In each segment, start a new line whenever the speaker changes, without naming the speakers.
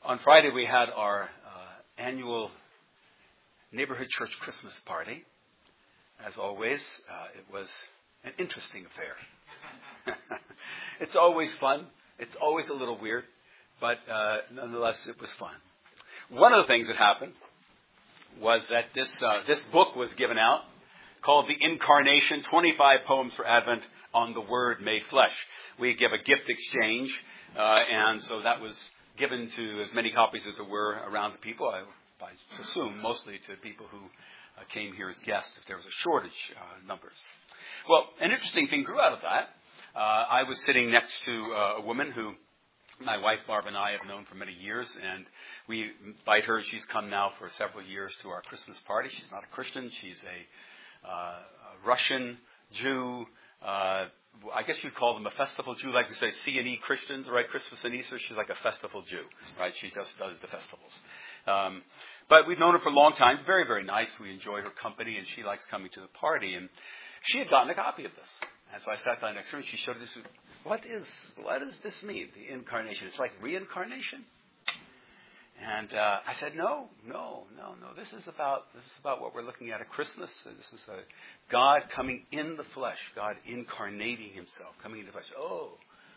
On Friday, we had our annual neighborhood church Christmas party. As always, it was an interesting affair. It's always fun. It's always a little weird, but nonetheless, it was fun. One of the things that happened was that this book was given out called The Incarnation, 25 Poems for Advent on the Word Made Flesh. We give a gift exchange, and so that was given to as many copies as there were around the people. I assume mostly to people who came here as guests if there was a shortage numbers. Well, an interesting thing grew out of that. I was sitting next to a woman who my wife Barb and I have known for many years, and we invite her. She's come now for several years to our Christmas party. She's not a Christian. She's a Russian Jew. I guess you'd call them a festival Jew, like we say C&E Christians, right? Christmas and Easter. She's like a festival Jew, right? She just does the festivals. But we've known her for a long time. Very, very nice. We enjoy her company, and she likes coming to the party. And she had gotten a copy of this. And so I sat down next to her, and she showed this. What does this mean, the incarnation? It's like reincarnation? And I said, no. This is about what we're looking at Christmas. This is God coming in the flesh, God incarnating himself, coming in the flesh. Oh.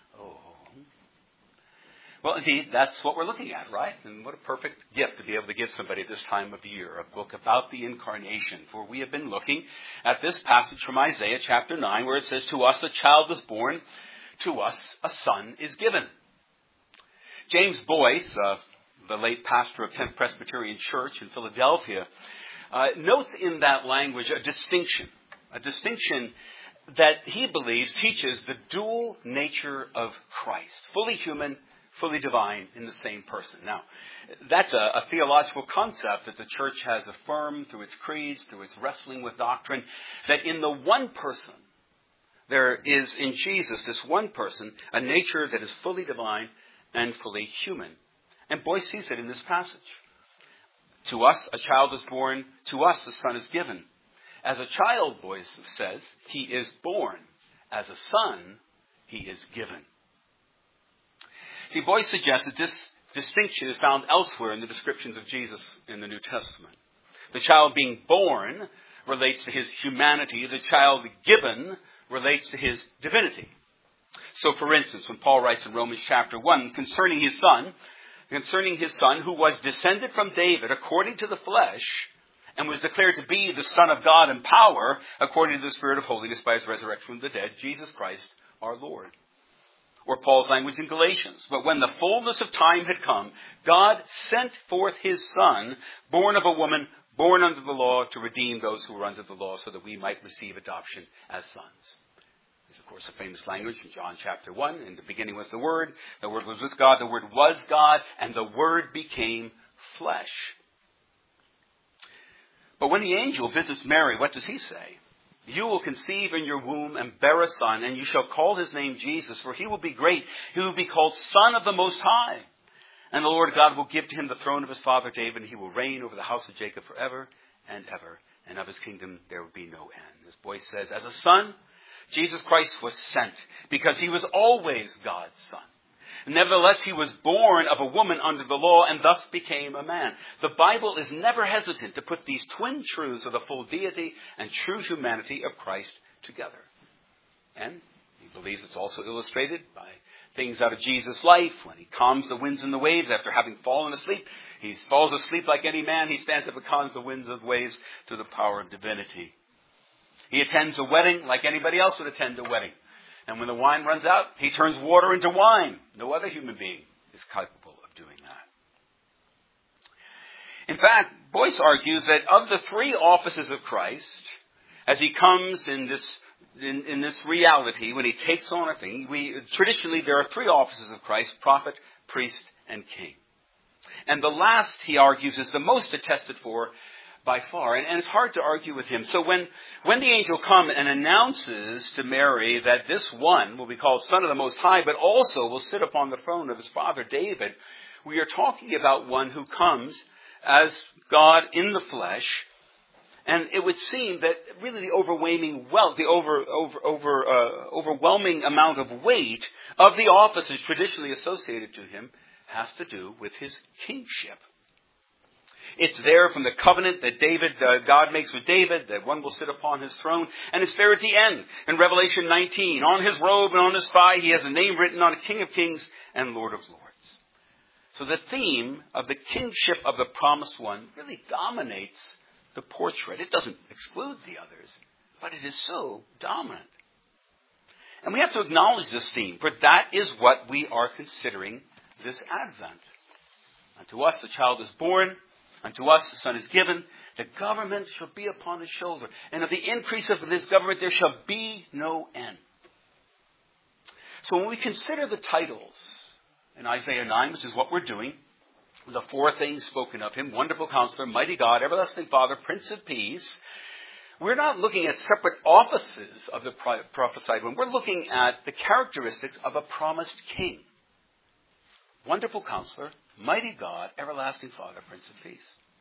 Well, indeed, that's what we're looking at, right? And what a perfect gift to be able to give somebody at this time of year, a book about the incarnation. For we have been looking at this passage from Isaiah chapter 9, where it says, "To us a child is born, to us a son is given." James Boyce, the late pastor of 10th Presbyterian Church in Philadelphia, notes in that language a distinction that he believes teaches the dual nature of Christ, fully human, fully divine in the same person. Now, that's a theological concept that the church has affirmed through its creeds, through its wrestling with doctrine, that in the one person, there is in Jesus, this one person, a nature that is fully divine and fully human. And Boyce sees it in this passage. To us a child is born, to us a son is given. As a child, Boyce says, he is born. As a son, he is given. See, Boyce suggests that this distinction is found elsewhere in the descriptions of Jesus in the New Testament. The child being born relates to his humanity. The child given relates to his divinity. So, for instance, when Paul writes in Romans chapter 1 concerning his son who was descended from David according to the flesh and was declared to be the Son of God in power according to the Spirit of holiness by his resurrection from the dead, Jesus Christ our Lord. Or Paul's language in Galatians. But when the fullness of time had come, God sent forth his Son, born of a woman, born under the law, to redeem those who were under the law, so that we might receive adoption as sons. This is, of course, a famous language in John chapter 1. In the beginning was the Word was with God, the Word was God, and the Word became flesh. But when the angel visits Mary, what does he say? You will conceive in your womb and bear a son, and you shall call his name Jesus, for he will be great. He will be called Son of the Most High. And the Lord God will give to him the throne of his father David, and he will reign over the house of Jacob forever and ever. And of his kingdom there will be no end. As Boyce says, as a son, Jesus Christ was sent because he was always God's son. Nevertheless, he was born of a woman under the law and thus became a man. The Bible is never hesitant to put these twin truths of the full deity and true humanity of Christ together. And he believes it's also illustrated by things out of Jesus' life when he calms the winds and the waves after having fallen asleep. He falls asleep like any man. He stands up and calms the winds and waves through the power of divinity. He attends a wedding like anybody else would attend a wedding. And when the wine runs out, he turns water into wine. No other human being is capable of doing that. In fact, Boyce argues that of the three offices of Christ, as he comes in this reality, when he takes on a thing, traditionally there are three offices of Christ: prophet, priest, and king. And the last, he argues, is the most attested for by far, and it's hard to argue with him. So when the angel comes and announces to Mary that this one will be called Son of the Most High, but also will sit upon the throne of his father David, we are talking about one who comes as God in the flesh. And it would seem that really the overwhelming amount of weight of the offices traditionally associated to him has to do with his kingship. It's there from the covenant that God makes with David, that one will sit upon his throne. And it's there at the end, in Revelation 19. On his robe and on his thigh, he has a name written on it, King of Kings and Lord of Lords. So the theme of the kingship of the promised one really dominates the portrait. It doesn't exclude the others, but it is so dominant. And we have to acknowledge this theme, for that is what we are considering this Advent. Unto us a child is born, unto us a son is given, the government shall be upon his shoulder, and of the increase of this government there shall be no end. So when we consider the titles in Isaiah 9, which is what we're doing, the four things spoken of him, Wonderful Counselor, Mighty God, Everlasting Father, Prince of Peace, we're not looking at separate offices of the prophesied one. We're looking at the characteristics of a promised king. Wonderful Counselor, Mighty God, Everlasting Father, Prince of Peace.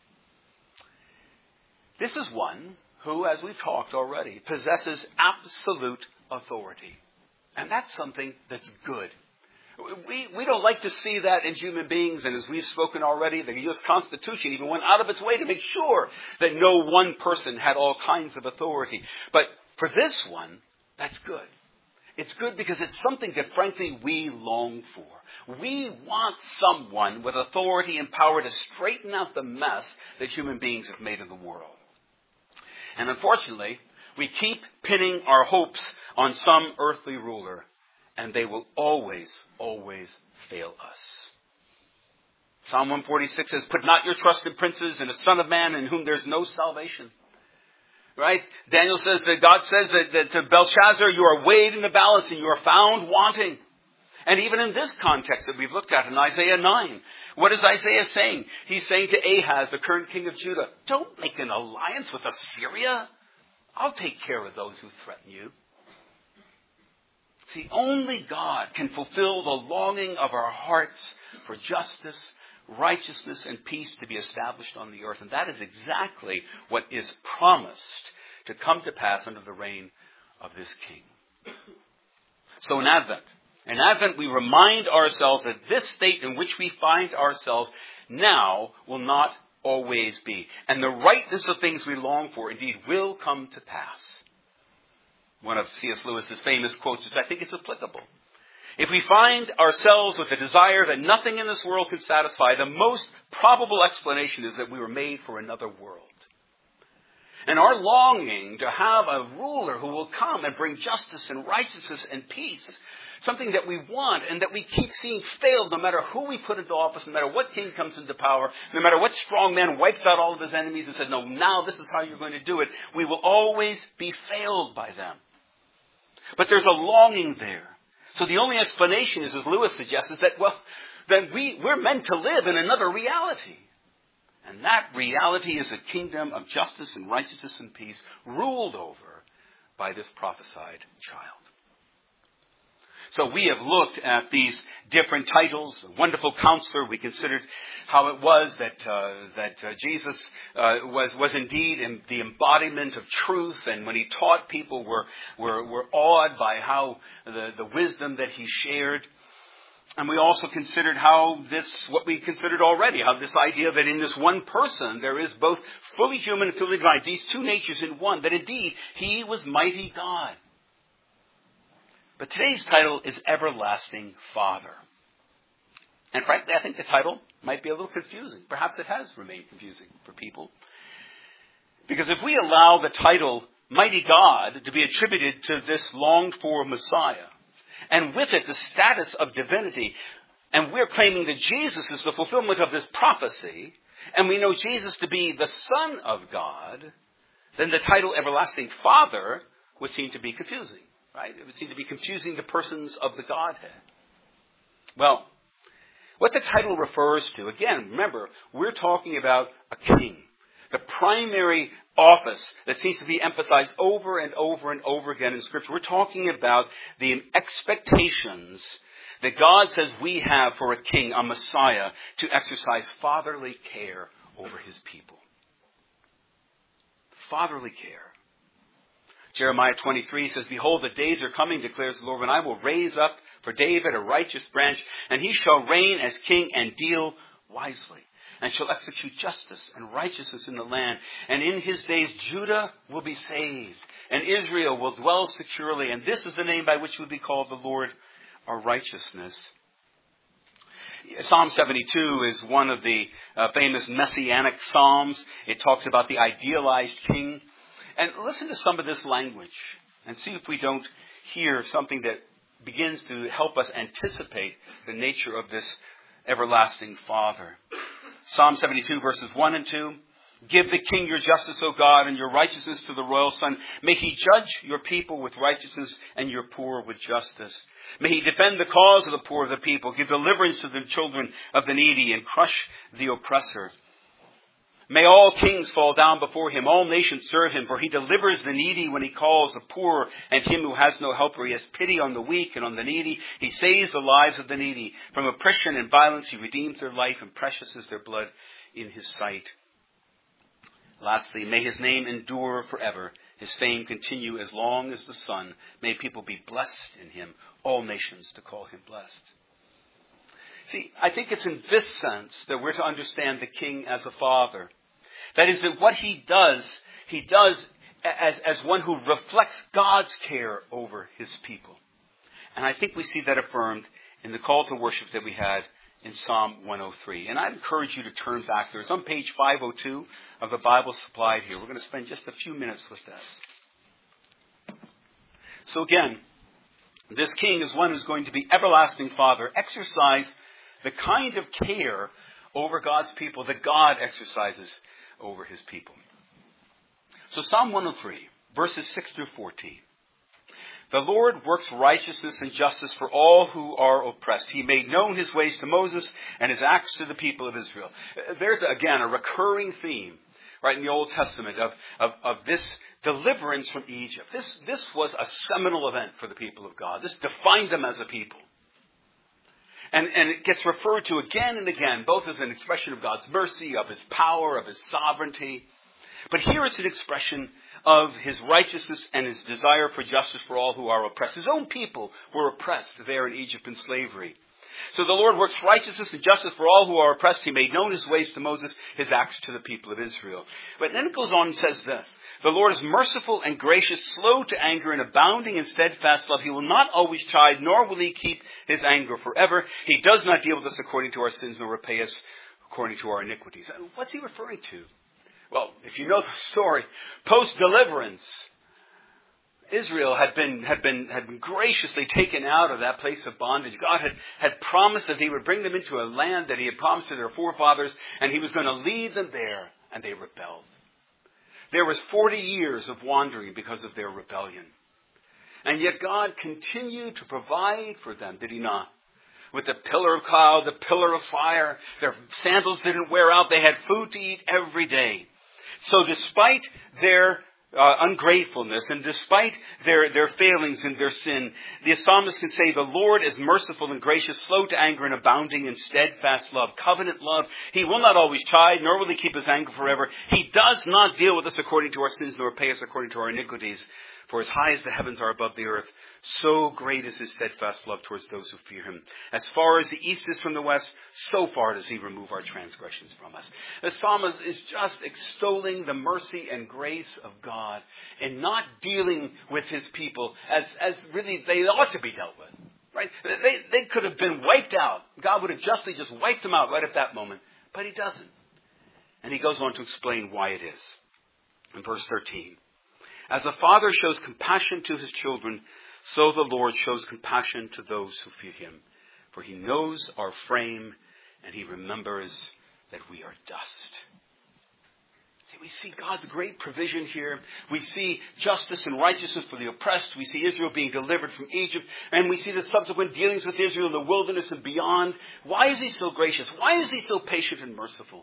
This is one who, as we've talked already, possesses absolute authority. And that's something that's good. We don't like to see that in human beings, and as we've spoken already, the U.S. Constitution even went out of its way to make sure that no one person had all kinds of authority. But for this one, that's good. It's good because it's something that, frankly, we long for. We want someone with authority and power to straighten out the mess that human beings have made in the world. And unfortunately, we keep pinning our hopes on some earthly ruler, and they will always, always fail us. Psalm 146 says, "Put not your trust in princes and a son of man in whom there's no salvation." Right? Daniel says that God says that to Belshazzar, you are weighed in the balance and you are found wanting. And even in this context that we've looked at in Isaiah 9, what is Isaiah saying? He's saying to Ahaz, the current king of Judah, don't make an alliance with Assyria. I'll take care of those who threaten you. See, only God can fulfill the longing of our hearts for justice, righteousness, and peace to be established on the earth. And that is exactly what is promised to come to pass under the reign of this king. So in Advent we remind ourselves that this state in which we find ourselves now will not always be. And the rightness of things we long for indeed will come to pass. One of C.S. Lewis's famous quotes, which I think is applicable. If we find ourselves with a desire that nothing in this world can satisfy, the most probable explanation is that we were made for another world. And our longing to have a ruler who will come and bring justice and righteousness and peace, something that we want and that we keep seeing failed no matter who we put into office, no matter what king comes into power, no matter what strong man wipes out all of his enemies and says, no, now this is how you're going to do it. We will always be failed by them. But there's a longing there. So the only explanation is, as Lewis suggests, is that, well, then we're meant to live in another reality. And that reality is a kingdom of justice and righteousness and peace ruled over by this prophesied child. So we have looked at these different titles. Wonderful Counselor. We considered how it was that Jesus was indeed in the embodiment of truth, and when he taught, people were awed by how the wisdom that he shared. And we also considered how what we considered already, how this idea that in this one person there is both fully human and fully divine, these two natures in one, that indeed he was mighty God. But today's title is Everlasting Father. And frankly, I think the title might be a little confusing. Perhaps it has remained confusing for people. Because if we allow the title Mighty God to be attributed to this longed-for Messiah, and with it the status of divinity, and we're claiming that Jesus is the fulfillment of this prophecy, and we know Jesus to be the Son of God, then the title Everlasting Father would seem to be confusing. Right? It would seem to be confusing the persons of the Godhead. Well, what the title refers to, again, remember, we're talking about a king. The primary office that seems to be emphasized over and over and over again in Scripture. We're talking about the expectations that God says we have for a king, a Messiah, to exercise fatherly care over his people. Fatherly care. Jeremiah 23 says, "Behold, the days are coming, declares the Lord, when I will raise up For David a righteous branch, and he shall reign as king and deal wisely, and shall execute justice and righteousness in the land. And in his days Judah will be saved, and Israel will dwell securely. And this is the name by which will be called the Lord our righteousness. Psalm 72 is one of the famous messianic psalms. It talks about the idealized king. And listen to some of this language and see if we don't hear something that begins to help us anticipate the nature of this everlasting Father. Psalm 72 verses 1 and 2. Give the king your justice, O God, and your righteousness to the royal son. May he judge your people with righteousness and your poor with justice. May he defend the cause of the poor of the people. Give deliverance to the children of the needy and crush the oppressor. May all kings fall down before him. All nations serve him. For he delivers the needy when he calls, the poor and him who has no helper. He has pity on the weak and on the needy. He saves the lives of the needy. From oppression and violence he redeems their life, and precious is their blood in his sight. Lastly, may his name endure forever. His fame continue as long as the sun. May people be blessed in him. All nations to call him blessed. See, I think it's in this sense that we're to understand the king as a father. That is, that what he does as one who reflects God's care over his people. And I think we see that affirmed in the call to worship that we had in Psalm 103. And I encourage you to turn back there. It's on page 502 of the Bible supplied here. We're going to spend just a few minutes with this. So again, this king is one who's going to be everlasting Father, exercise the kind of care over God's people that God exercises over his people. So Psalm 103, verses 6 through 14. The Lord works righteousness and justice for all who are oppressed. He made known his ways to Moses and his acts to the people of Israel. There's, again, a recurring theme, right, in the Old Testament of this deliverance from Egypt. This was a seminal event for the people of God. This defined them as a people. And it gets referred to again and again, both as an expression of God's mercy, of his power, of his sovereignty. But here it's an expression of his righteousness and his desire for justice for all who are oppressed. His own people were oppressed there in Egypt in slavery. So the Lord works righteousness and justice for all who are oppressed. He made known his ways to Moses, his acts to the people of Israel. But then it goes on and says this. The Lord is merciful and gracious, slow to anger and abounding in steadfast love. He will not always chide, nor will he keep his anger forever. He does not deal with us according to our sins, nor repay us according to our iniquities. What's he referring to? Well, if you know the story, post-deliverance, Israel had been graciously taken out of that place of bondage. God had promised that he would bring them into a land that he had promised to their forefathers, and he was going to lead them there, and they rebelled. There was 40 years of wandering because of their rebellion. And yet God continued to provide for them, did he not? With the pillar of cloud, the pillar of fire, their sandals didn't wear out. They had food to eat every day. So despite their ungratefulness and despite their failings and their sin, the psalmist can say, the Lord is merciful and gracious, slow to anger and abounding in steadfast love, covenant love. He will not always chide, nor will he keep his anger forever. He does not deal with us according to our sins, nor repay us according to our iniquities. For as high as the heavens are above the earth, so great is his steadfast love towards those who fear him. As far as the east is from the west, so far does he remove our transgressions from us. The psalmist is just extolling the mercy and grace of God and not dealing with his people as really they ought to be dealt with. Right? They could have been wiped out. God would have justly just wiped them out right at that moment. But he doesn't. And he goes on to explain why it is. In verse 13. As a father shows compassion to his children, so the Lord shows compassion to those who fear him. For he knows our frame, and he remembers that we are dust. We see God's great provision here. We see justice and righteousness for the oppressed. We see Israel being delivered from Egypt. And we see the subsequent dealings with Israel in the wilderness and beyond. Why is he so gracious? Why is he so patient and merciful?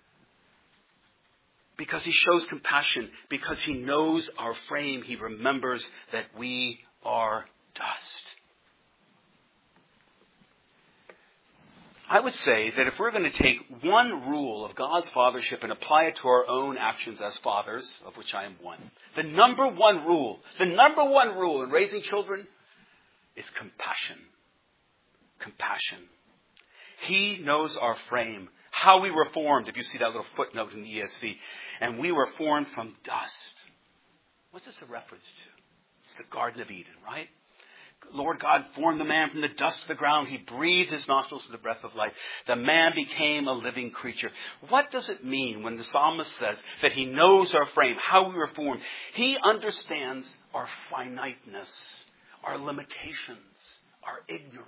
Because he shows compassion. Because he knows our frame. He remembers that we are dust. I would say that if we're going to take one rule of God's fathership and apply it to our own actions as fathers, of which I am one, the number one rule in raising children is compassion. compassion. He knows our frame, how we were formed, if you see that little footnote in the ESV. And we were formed from dust. What's this a reference to? It's the Garden of Eden, right? Lord God formed the man from the dust of the ground. He breathed his nostrils with the breath of life. The man became a living creature. What does it mean when the psalmist says that he knows our frame, how we were formed? He understands our finiteness, our limitations, our ignorance.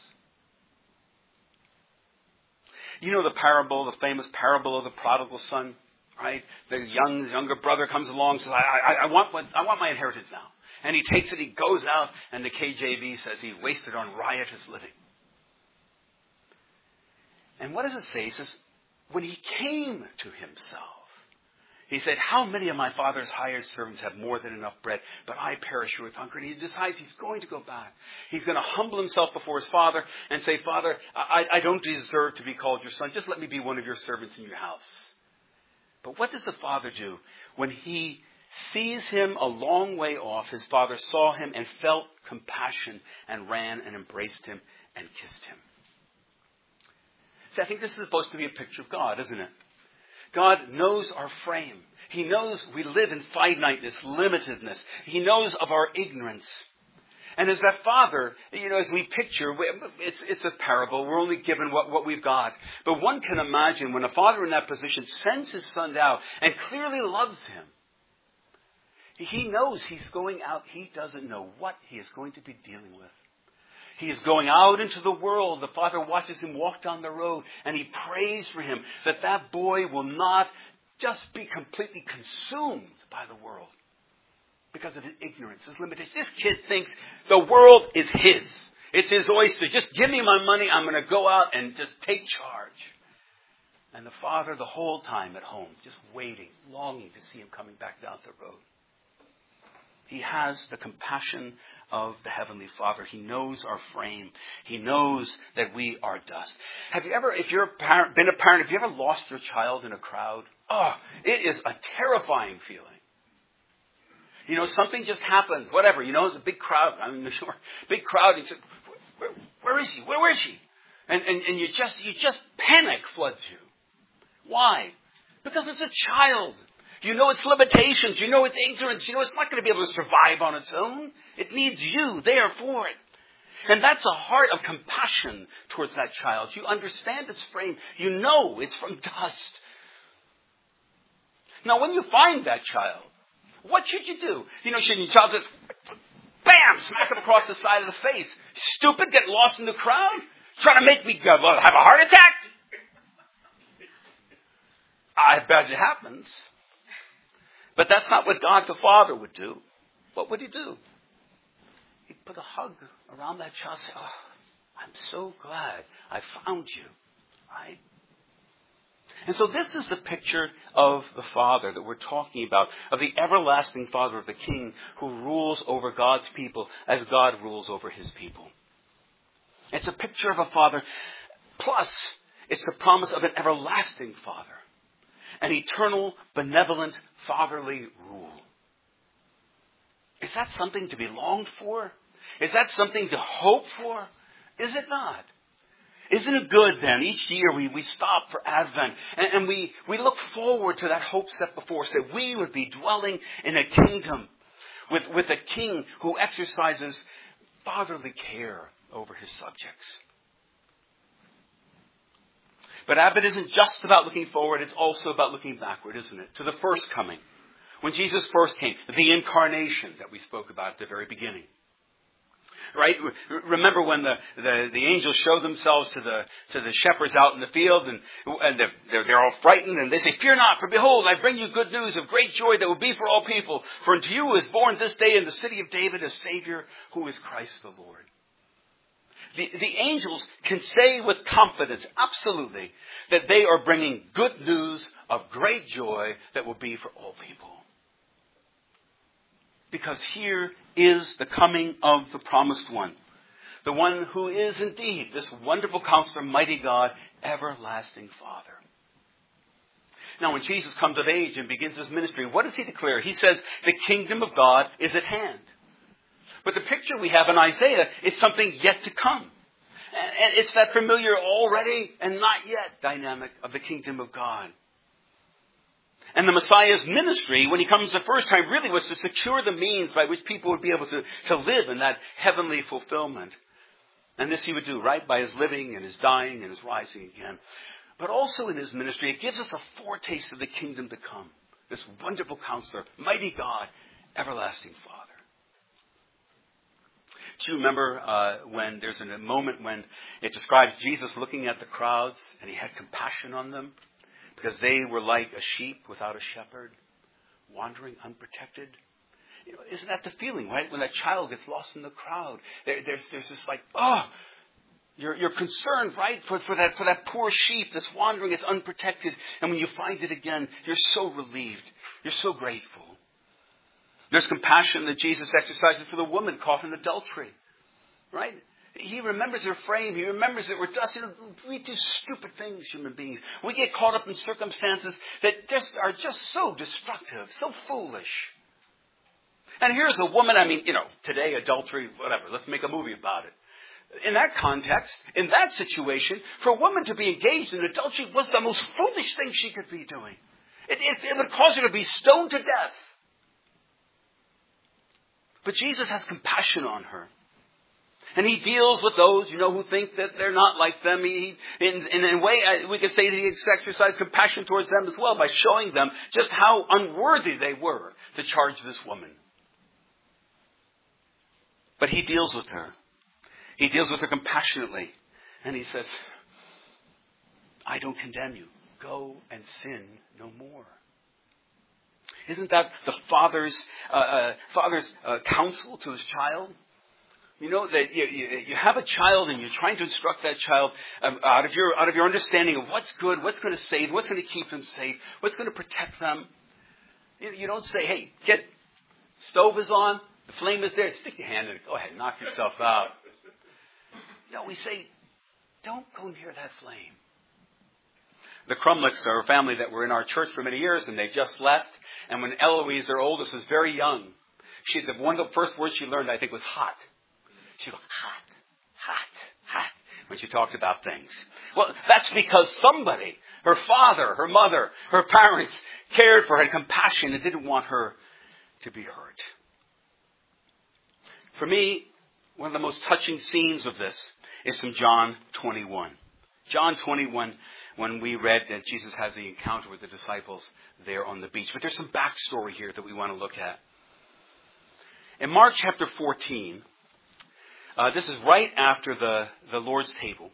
You know the famous parable of the prodigal son, right? The younger brother comes along and says, I want my inheritance now. And he takes it, he goes out, and the KJV says he wasted on riotous living. And what does it say? It says, when he came to himself, he said, how many of my father's hired servants have more than enough bread, but I perish with hunger? And he decides he's going to go back. He's going to humble himself before his father and say, Father, I don't deserve to be called your son. Just let me be one of your servants in your house. But what does the father do? When he sees him a long way off, his father saw him and felt compassion and ran and embraced him and kissed him. See, I think this is supposed to be a picture of God, isn't it? God knows our frame. He knows we live in finiteness, limitedness. He knows of our ignorance. And as that father, as we picture, it's a parable. We're only given what we've got. But one can imagine when a father in that position sends his son out and clearly loves him. He knows he's going out. He doesn't know what he is going to be dealing with. He is going out into the world. The father watches him walk down the road, and he prays for him that boy will not just be completely consumed by the world because of his ignorance, his limitations. This kid thinks the world is his. It's his oyster. Just give me my money. I'm going to go out and just take charge. And the father the whole time at home, just waiting, longing to see him coming back down the road. He has the compassion of the Heavenly Father. He knows our frame. He knows that we are dust. Have you ever, if you're been a parent, have you ever lost your child in a crowd? Oh, it is a terrifying feeling. Something just happens, whatever. It's a big crowd. Big crowd. You say, where is he? Where is she? And you just panic floods you. Why? Because it's a child. You know its limitations. You know its ignorance. You know it's not going to be able to survive on its own. It needs you there for it. And that's a heart of compassion towards that child. You understand its frame. You know it's from dust. Now, when you find that child, what should you do? Should your child just, bam, smack him across the side of the face? Stupid, get lost in the crowd? Trying to make me have a heart attack? I bet it happens. But that's not what God the Father would do. What would he do? He'd put a hug around that child and say, oh, I'm so glad I found you. Right? And so this is the picture of the Father that we're talking about, of the everlasting Father, of the King who rules over God's people as God rules over his people. It's a picture of a Father, plus it's the promise of an everlasting Father. An eternal, benevolent, fatherly rule. Is that something to be longed for? Is that something to hope for? Is it not? Isn't it good then? Each year we stop for Advent and we look forward to that hope set before us, that we would be dwelling in a kingdom with a king who exercises fatherly care over his subjects. But Advent isn't just about looking forward, it's also about looking backward, isn't it? To the first coming. When Jesus first came, the incarnation that we spoke about at the very beginning. Right? Remember when the angels show themselves to the shepherds out in the field and they're all frightened and they say, fear not, for behold, I bring you good news of great joy that will be for all people. For unto you is born this day in the city of David a Savior who is Christ the Lord. The angels can say with confidence, absolutely, that they are bringing good news of great joy that will be for all people. Because here is the coming of the promised one. The one who is indeed this wonderful counselor, mighty God, everlasting Father. Now when Jesus comes of age and begins his ministry, what does he declare? He says the kingdom of God is at hand. But the picture we have in Isaiah is something yet to come. And it's that familiar already and not yet dynamic of the kingdom of God. And the Messiah's ministry, when he comes the first time, really was to secure the means by which people would be able to live in that heavenly fulfillment. And this he would do, right, by his living and his dying and his rising again. But also in his ministry, it gives us a foretaste of the kingdom to come. This wonderful counselor, mighty God, everlasting Father. Do you remember when there's a moment when it describes Jesus looking at the crowds and he had compassion on them because they were like a sheep without a shepherd, wandering unprotected? You know, isn't that the feeling, right? When that child gets lost in the crowd, there's this like, you're concerned, right, for that poor sheep that's wandering, it's unprotected, and when you find it again, you're so relieved, you're so grateful. There's compassion that Jesus exercises for the woman caught in adultery, right? He remembers her frame. He remembers that we're dust. We do stupid things, human beings. We get caught up in circumstances that are just so destructive, so foolish. And here's a woman, today, adultery, whatever. Let's make a movie about it. In that context, in that situation, for a woman to be engaged in adultery was the most foolish thing she could be doing. It would cause her to be stoned to death. But Jesus has compassion on her. And he deals with those, who think that they're not like them. In a way, we could say that he exercised compassion towards them as well by showing them just how unworthy they were to charge this woman. But he deals with her. He deals with her compassionately. And he says, I don't condemn you. Go and sin no more. Isn't that the father's counsel to his child? You know that you have a child and you're trying to instruct that child out of your understanding of what's good, what's going to save, what's going to keep them safe, what's going to protect them. You don't say, hey, stove is on, the flame is there, stick your hand in it, go ahead, knock yourself out. No, we say, don't go near that flame. The Crumlicks are a family that were in our church for many years, and they just left. And when Eloise, their oldest, was very young, one of the first words she learned, I think, was hot. She'd go, hot, hot, hot, when she talked about things. Well, that's because somebody, her father, her mother, her parents, cared for her, had compassion, and didn't want her to be hurt. For me, one of the most touching scenes of this is from John 21. John 21, when we read that Jesus has the encounter with the disciples there on the beach. But there's some backstory here that we want to look at. In Mark chapter 14, this is right after the Lord's table.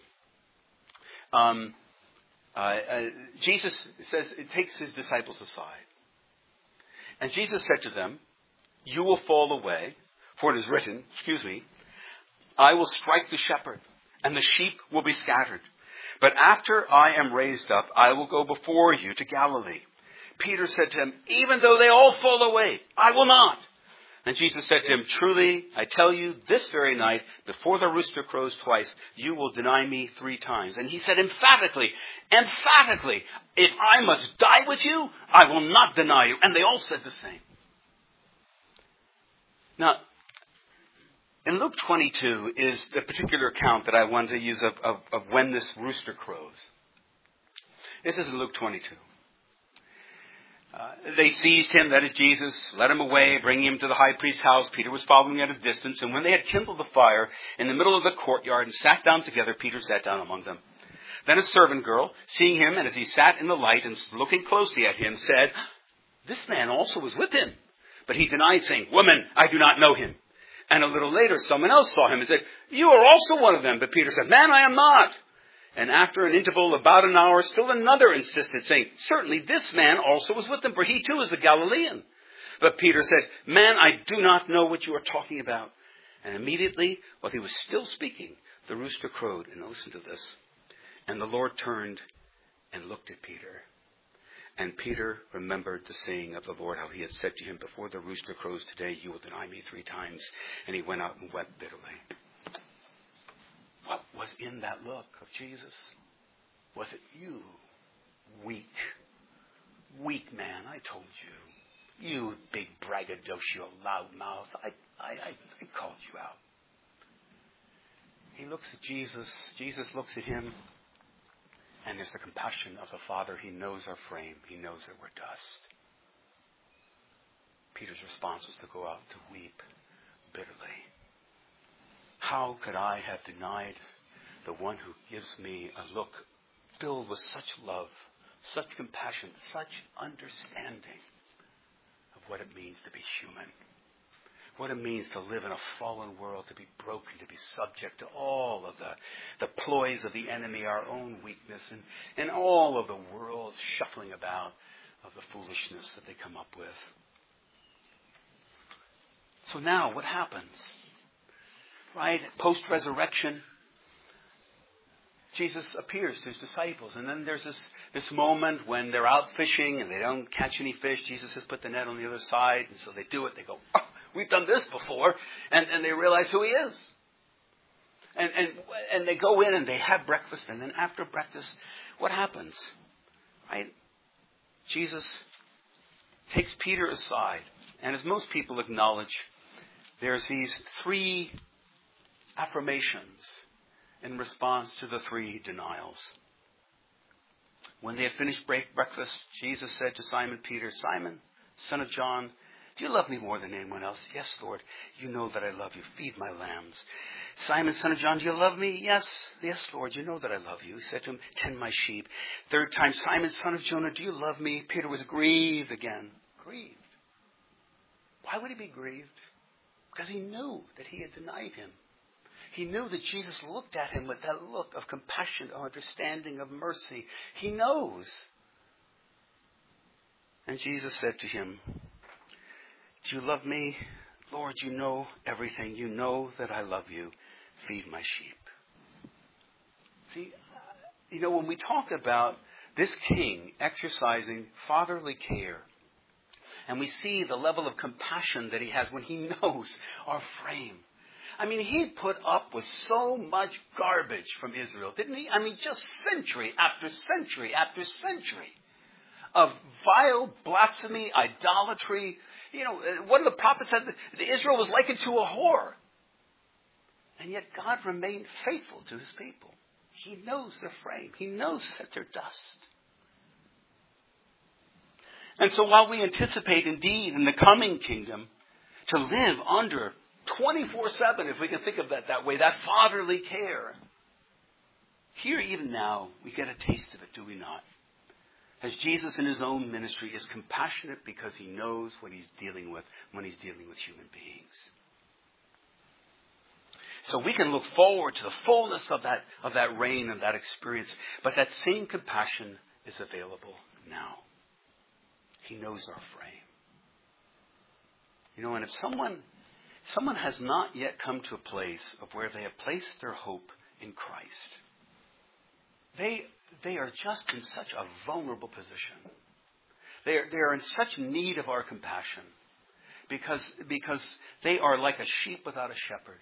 Jesus says, it takes his disciples aside. And Jesus said to them, you will fall away, for it is written, I will strike the shepherd, and the sheep will be scattered. But after I am raised up, I will go before you to Galilee. Peter said to him, even though they all fall away, I will not. And Jesus said to him, truly, I tell you, this very night, before the rooster crows twice, you will deny me 3 times. And he said emphatically, if I must die with you, I will not deny you. And they all said the same. Now, in Luke 22 is the particular account that I wanted to use of when this rooster crows. This is in Luke 22. They seized him, that is Jesus, led him away, bringing him to the high priest's house. Peter was following at a distance. And when they had kindled the fire in the middle of the courtyard and sat down together, Peter sat down among them. Then a servant girl, seeing him, and as he sat in the light and looking closely at him, said, this man also was with him. But he denied, saying, woman, I do not know him. And a little later, someone else saw him and said, you are also one of them. But Peter said, man, I am not. And after an interval of about an hour, still another insisted, saying, certainly this man also was with them, for he too is a Galilean. But Peter said, man, I do not know what you are talking about. And immediately, while he was still speaking, the rooster crowed. And listen to this. And the Lord turned and looked at Peter. And Peter remembered the saying of the Lord, how he had said to him, before the rooster crows today, you will deny me 3 times. And he went out and wept bitterly. What was in that look of Jesus? Was it you, weak man? I told you. You big braggadocio loudmouth. I called you out. he looks at Jesus. Jesus looks at him. And there's the compassion of the Father. He knows our frame. He knows that we're dust. Peter's response was to go out to weep bitterly. How could I have denied the one who gives me a look filled with such love, such compassion, such understanding of what it means to be human? What it means to live in a fallen world, to be broken, to be subject to all of the ploys of the enemy, our own weakness, and all of the world's shuffling about of the foolishness that they come up with. So now, what happens? Right? Post-resurrection, Jesus appears to his disciples. And then there's this moment when they're out fishing and they don't catch any fish. Jesus has put the net on the other side. And so they do it. They go, oh, we've done this before. And they realize who he is. And they go in and they have breakfast. And then after breakfast, what happens? Right? Jesus takes Peter aside. And as most people acknowledge, there's these 3 affirmations in response to the 3 denials. When they had finished breakfast, Jesus said to Simon Peter, Simon, son of John, do you love me more than anyone else? Yes, Lord, you know that I love you. Feed my lambs. Simon, son of John, do you love me? Yes, Lord, you know that I love you. He said to him, tend my sheep. 3rd time, Simon, son of Jonah, do you love me? Peter was grieved again. Grieved. Why would he be grieved? Because he knew that he had denied him. He knew that Jesus looked at him with that look of compassion, of understanding, of mercy. He knows. And Jesus said to him, do you love me? Lord, you know everything. You know that I love you. Feed my sheep. See, when we talk about this king exercising fatherly care, and we see the level of compassion that he has when he knows our frame. I mean, he put up with so much garbage from Israel, didn't he? I mean, just century after century after century of vile blasphemy, idolatry. One of the prophets said that Israel was likened to a whore. And yet God remained faithful to his people. He knows their frame. He knows that they're dust. And so while we anticipate indeed in the coming kingdom to live under 24/7, if we can think of that way, that fatherly care, here even now we get a taste of it, do we not? As Jesus in his own ministry is compassionate because he knows what he's dealing with when he's dealing with human beings. So we can look forward to the fullness of that reign and that experience, but that same compassion is available now. He knows our frame. And if someone has not yet come to a place of where they have placed their hope in Christ, they are just in such a vulnerable position. They are in such need of our compassion because they are like a sheep without a shepherd.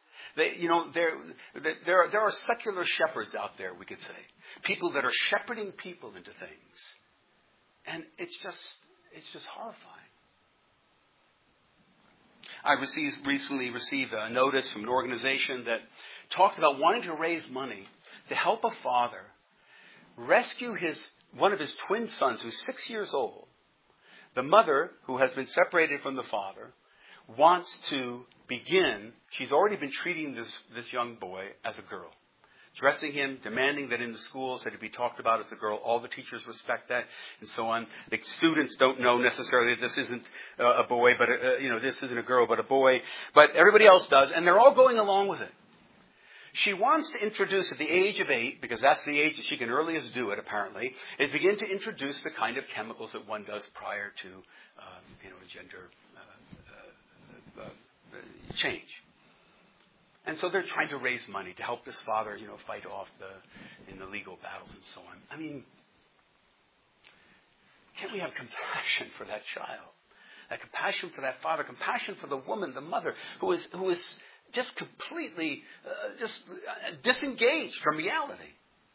There are secular shepherds out there, we could say. People that are shepherding people into things. And it's just horrifying. I recently received a notice from an organization that talked about wanting to raise money to help a father rescue one of his twin sons who's 6 years old. The mother, who has been separated from the father, wants to begin. She's already been treating this young boy as a girl. Dressing him, demanding that in the schools that he be talked about as a girl. All the teachers respect that, and so on. The students don't know necessarily that this isn't a boy, but this isn't a girl, but a boy. But everybody else does, and they're all going along with it. She wants to introduce at the age of 8, because that's the age that she can earliest do it, apparently, is begin to introduce the kind of chemicals that one does prior to, gender change. And so they're trying to raise money to help this father, fight off in the legal battles and so on. I mean, can't we have compassion for that child? That compassion for that father, compassion for the woman, the mother, who is just completely disengaged from reality.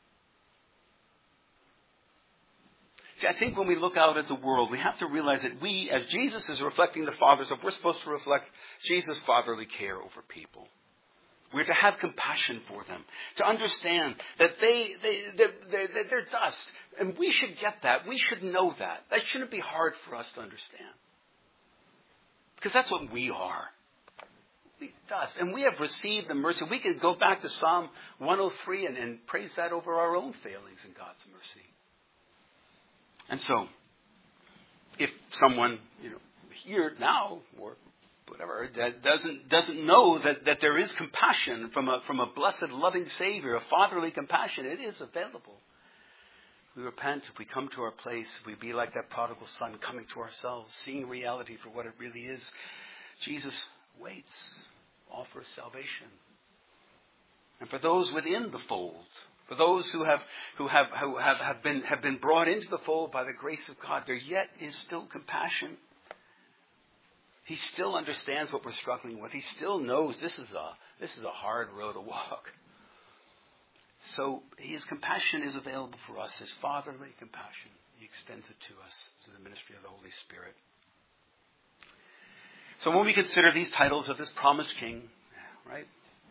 See, I think when we look out at the world, we have to realize that we, as Jesus is reflecting the Father's love, we're supposed to reflect Jesus' fatherly care over people. We're to have compassion for them, to understand that they're dust. And we should get that. We should know that. That shouldn't be hard for us to understand. Because that's what we are. Dust. And we have received the mercy. We could go back to Psalm 103 and praise that over our own failings in God's mercy. And so, if someone, here now, or whatever, that doesn't know that there is compassion from a blessed, loving Savior, a fatherly compassion, it is available. If we repent, if we come to our place, if we be like that prodigal son, coming to ourselves, seeing reality for what it really is, Jesus waits, offers salvation. And for those within the fold, for those who have been brought into the fold by the grace of God, there yet is still compassion. He still understands what we're struggling with. He still knows this is a hard road to walk. So his compassion is available for us, his fatherly compassion. He extends it to us through the ministry of the Holy Spirit. So when we consider these titles of this promised King, right?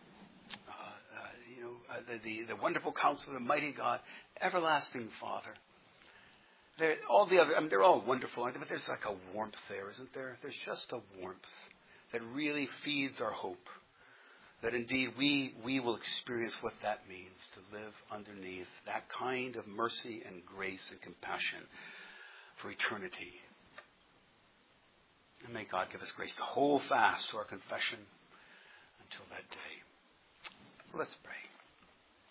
The wonderful Counselor, the mighty God, everlasting Father. They're all wonderful, but there's like a warmth there, isn't there? There's just a warmth that really feeds our hope. That indeed we will experience what that means to live underneath that kind of mercy and grace and compassion for eternity. And may God give us grace to hold fast to our confession until that day. Let's pray.